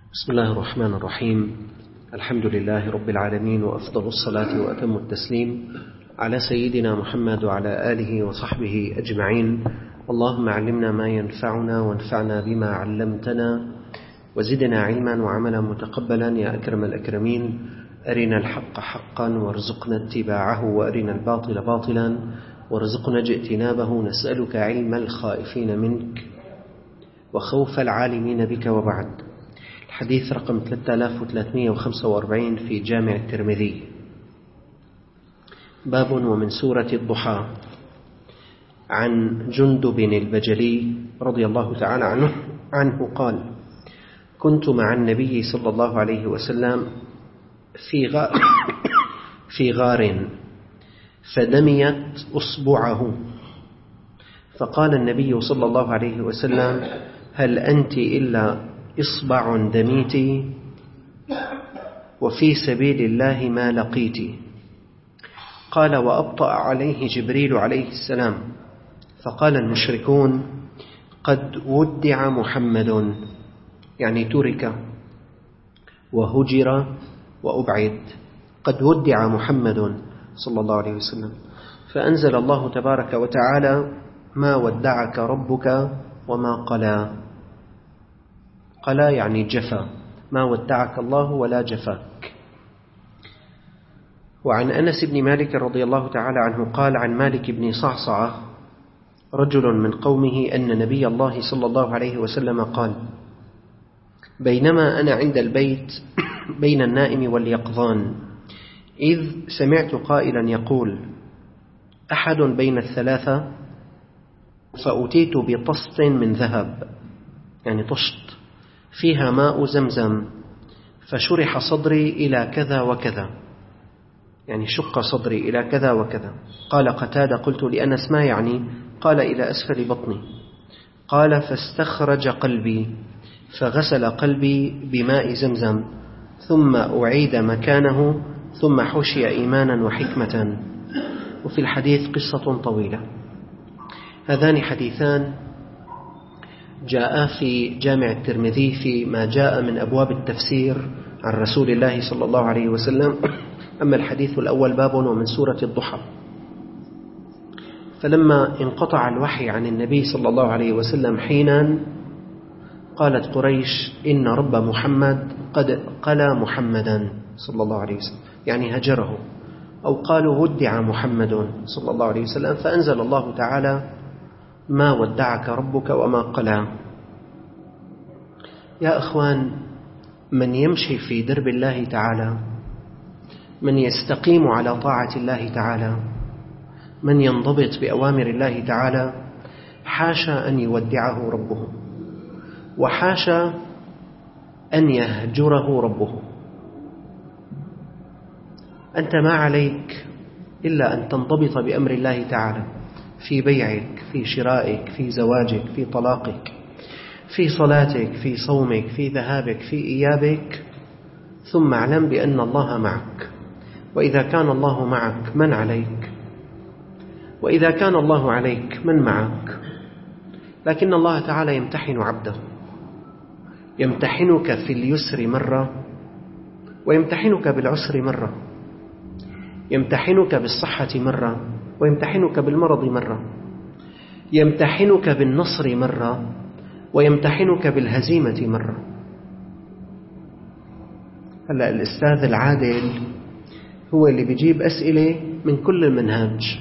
بسم الله الرحمن الرحيم. الحمد لله رب العالمين، وأفضل الصلاة وأتم التسليم على سيدنا محمد وعلى آله وصحبه أجمعين. اللهم علمنا ما ينفعنا وانفعنا بما علمتنا وزدنا علما وعملا متقبلا يا أكرم الأكرمين. أرنا الحق حقا وارزقنا اتباعه، وأرنا الباطل باطلا وارزقنا اجتنابه. نسألك علم الخائفين منك وخوف العالمين بك. وبعد، الحديث رقم 3345 في جامع الترمذي، باب ومن سورة الضحى. عن جندب البجلي رضي الله تعالى عنه قال: كنت مع النبي صلى الله عليه وسلم في غار فدميت أصبعه، فقال النبي صلى الله عليه وسلم: هل أنت إلا إصبع دميت، وفي سبيل الله ما لقيت. قال: وأبطأ عليه جبريل عليه السلام، فقال المشركون: قد ودع محمد، يعني ترك وهجر وأبعد. قد ودع محمد صلى الله عليه وسلم. فأنزل الله تبارك وتعالى: ما ودعك ربك وما قلى. قلى يعني جفا، ما ودعك الله ولا جفاك. وعن أنس بن مالك رضي الله تعالى عنه قال: عن مالك بن صعصعة رجل من قومه أن نبي الله صلى الله عليه وسلم قال: بينما أنا عند البيت بين النائم واليقظان، إذ سمعت قائلا يقول: أحد بين الثلاثة، فأتيت بطست من ذهب، يعني طشت، فيها ماء زمزم، فشرح صدري إلى كذا وكذا، يعني شق صدري إلى كذا وكذا. قال قتادة: قلت لأنس: ما يعني؟ قال: إلى أسفل بطني. قال: فاستخرج قلبي فغسل قلبي بماء زمزم، ثم أعيد مكانه، ثم حشي إيمانا وحكمة. وفي الحديث قصة طويلة. هذان حديثان جاء في جامع الترمذي فيما جاء من أبواب التفسير عن رسول الله صلى الله عليه وسلم. أما الحديث الأول باب ومن سورة الضحى. فلما انقطع الوحي عن النبي صلى الله عليه وسلم حينا، قالت قريش: إن رب محمد قد قلى محمدا صلى الله عليه وسلم، يعني هجره، أو قالوا ودع محمد صلى الله عليه وسلم. فأنزل الله تعالى: ما ودعك ربك وما قلى. يا أخوان، من يمشي في درب الله تعالى، من يستقيم على طاعة الله تعالى، من ينضبط بأوامر الله تعالى، حاشا أن يودعه ربه، وحاشا أن يهجره ربه. أنت ما عليك إلا أن تنضبط بأمر الله تعالى في بيعك، في شرائك، في زواجك، في طلاقك، في صلاتك، في صومك، في ذهابك، في إيابك. ثم اعلم بأن الله معك. وإذا كان الله معك من عليك؟ وإذا كان الله عليك من معك؟ لكن الله تعالى يمتحن عبده، يمتحنك في اليسر مرة، ويمتحنك بالعسر مرة، يمتحنك بالصحة مرة، ويمتحنك بالمرض مرة، يمتحنك بالنصر مرة، ويمتحنك بالهزيمة مرة. هلأ الأستاذ العادل هو اللي بيجيب أسئلة من كل المنهاج.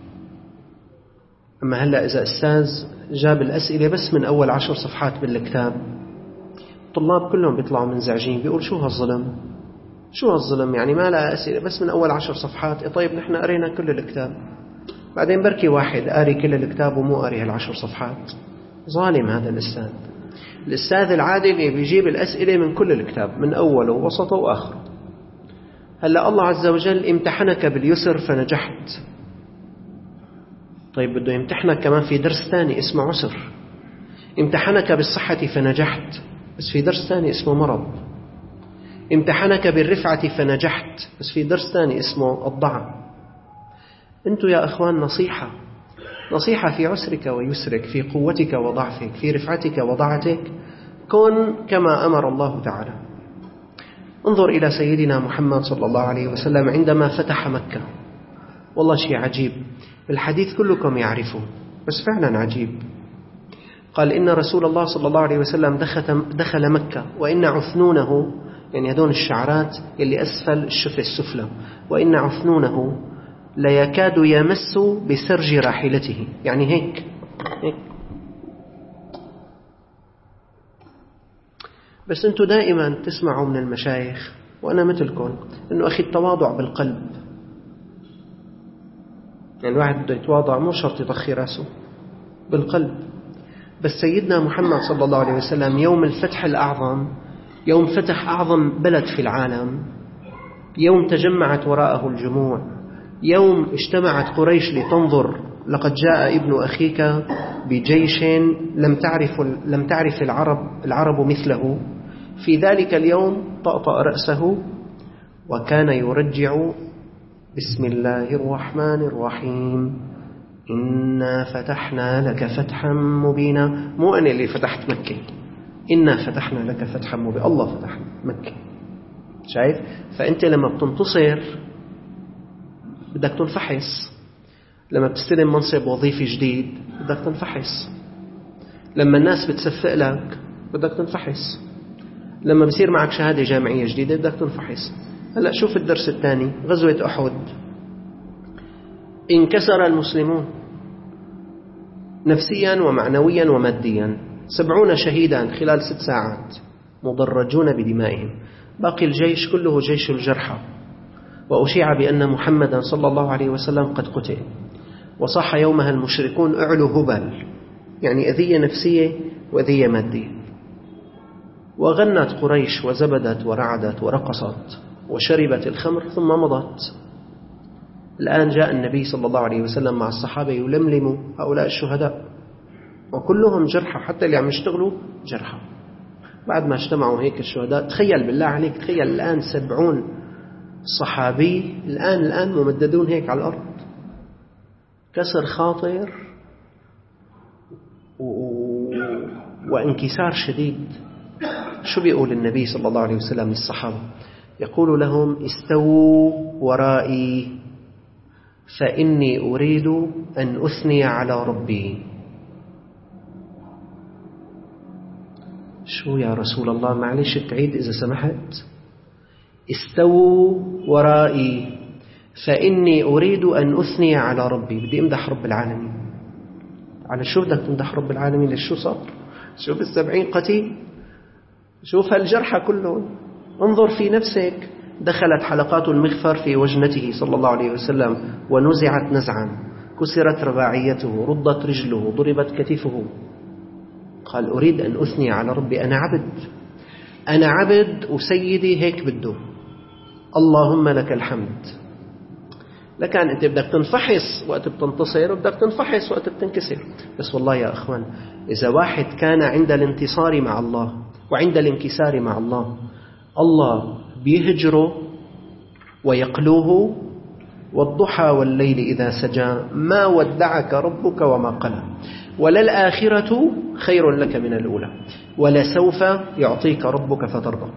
أما هلأ إذا أستاذ جاب الأسئلة بس من أول 10 صفحات بالكتاب، الطلاب كلهم بيطلعوا منزعجين، بيقول: شو هالظلم؟ شو هالظلم؟ يعني ما لها أسئلة بس من أول 10 صفحات. طيب نحن قرينا كل الكتاب، بعدين بركي واحد قاري كل الكتاب ومو قاري هال10 صفحات. ظالم هذا الأستاذ. الأستاذ العادل بيجيب الأسئلة من كل الكتاب، من أوله ووسطه وآخره. هلأ الله عز وجل امتحنك باليسر فنجحت، طيب بده يمتحنك كمان في درس ثاني اسمه عسر. امتحنك بالصحة فنجحت، بس في درس ثاني اسمه مرض. امتحنك بالرفعة فنجحت، بس في درس ثاني اسمه الضعف. أنتوا يا أخوان نصيحة في عسرك ويسرك، في قوتك وضعفك، في رفعتك وضعتك، كن كما أمر الله تعالى. انظر إلى سيدنا محمد صلى الله عليه وسلم عندما فتح مكة. والله شيء عجيب، الحديث كلكم يعرفه بس فعلا عجيب. قال إن رسول الله صلى الله عليه وسلم دخل مكة وإن عثنونه، يعني هذون الشعرات اللي أسفل الشفة السفلى، وإن عثنونه لا يكاد يمس بسرج راحلته، يعني هيك. بس أنتم دائما تسمعوا من المشايخ وأنا مثلكم أنه أخي التواضع بالقلب، يعني الواحد بده يتواضع مو شرط يطخي راسه، بالقلب. بس سيدنا محمد صلى الله عليه وسلم يوم الفتح الأعظم، يوم فتح أعظم بلد في العالم، يوم تجمعت وراءه الجموع، يوم اجتمعت قريش لتنظر لقد جاء ابن أخيك بجيش لم تعرف العرب مثله. في ذلك اليوم طأطأ رأسه وكان يرجع بسم الله الرحمن الرحيم إنا فتحنا لك فتحا مبينا. مو أنا اللي فتحت مكة، إنا فتحنا لك فتحا مبينا، الله فتح مكة. شايف؟ فأنت لما بتنتصر بدك تنفحص، لما بتستلم منصب وظيفي جديد بدك تنفحص، لما الناس بتصفق لك بدك تنفحص، لما بصير معك شهادة جامعية جديدة بدك تنفحص. هلأ شوف الدرس الثاني، غزوة أحد. انكسر المسلمون نفسيا ومعنويا وماديا، 70 شهيدا خلال 6 ساعات مضرجون بدمائهم، باقي الجيش كله جيش الجرحى. وأشيع بأن محمدا صلى الله عليه وسلم قد قتل. وصح يومها المشركون اعلوا هبل، يعني أذية نفسية وأذية مادية. وغنت قريش وزبدت ورعدت ورقصت وشربت الخمر ثم مضت. الآن جاء النبي صلى الله عليه وسلم مع الصحابة يلملموا هؤلاء الشهداء، وكلهم جرحى، حتى اللي عم يشتغلوا جرحى. بعد ما اجتمعوا هيك الشهداء، تخيل بالله عليك، تخيل الآن 70 صحابي الآن ممددون هيك على الأرض، كسر خاطر وانكسار شديد. شو بيقول النبي صلى الله عليه وسلم للصحابة؟ يقول لهم استووا ورائي فإني أريد أن أثني على ربي. شو يا رسول الله؟ معلش تعيد إذا سمحت. استووا ورائي فإني أريد أن أثني على ربي، بدي أمدح رب العالمين. على شو بدك تمدح رب العالمين؟ ليش؟ شو صار؟ شوف 70 قتيل، شوف هالجرحى كلهم. انظر في نفسك، دخلت حلقات المغفر في وجنته صلى الله عليه وسلم ونزعت نزعا، كسرت رباعيته، ردت رجله، ضربت كتفه. قال أريد أن أثني على ربي، أنا عبد وسيدي هيك بده، اللهم لك الحمد. لكن أنت بدك تنفحص وقت بتنتصر وبدك تنفحص وقت بتنكسر. بس والله يا أخوان، إذا واحد كان عند الانتصار مع الله وعند الانكسار مع الله، الله بيهجره ويقلوه، والضحى والليل إذا سجى ما ودعك ربك وما قلى، وللآخرة خير لك من الأولى، ولسوف يعطيك ربك فترضى.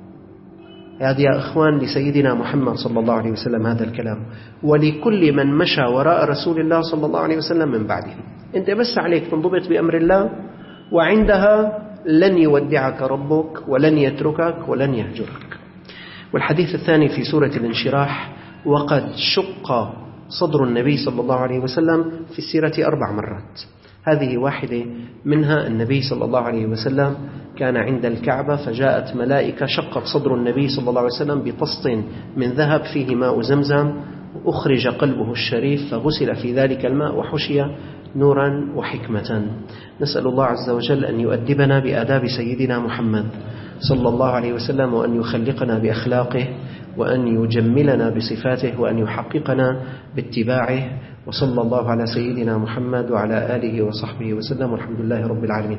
هذا يا أخوان لسيدنا محمد صلى الله عليه وسلم هذا الكلام، ولكل من مشى وراء رسول الله صلى الله عليه وسلم من بعده. أنت بس عليك تنضبط بأمر الله، وعندها لن يودعك ربك ولن يتركك ولن يهجرك. والحديث الثاني في سورة الانشراح: وقد شق صدر النبي صلى الله عليه وسلم في السيرة 4 مرات. هذه واحدة منها، النبي صلى الله عليه وسلم كان عند الكعبة فجاءت ملائكة شقت صدر النبي صلى الله عليه وسلم بطست من ذهب فيه ماء زمزم، أخرج قلبه الشريف فغسل في ذلك الماء وحشي نورا وحكمة. نسأل الله عز وجل أن يؤدبنا بآداب سيدنا محمد صلى الله عليه وسلم، وأن يخلقنا بأخلاقه، وأن يجملنا بصفاته، وأن يحققنا باتباعه. وصلى الله على سيدنا محمد وعلى آله وصحبه وسلم، والحمد لله رب العالمين.